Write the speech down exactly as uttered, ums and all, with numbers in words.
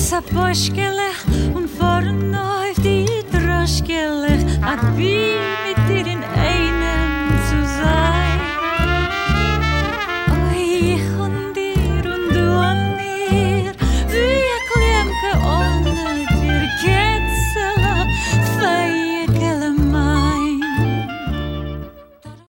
Saposhkelech und vorne auf die Droschkelech, at wie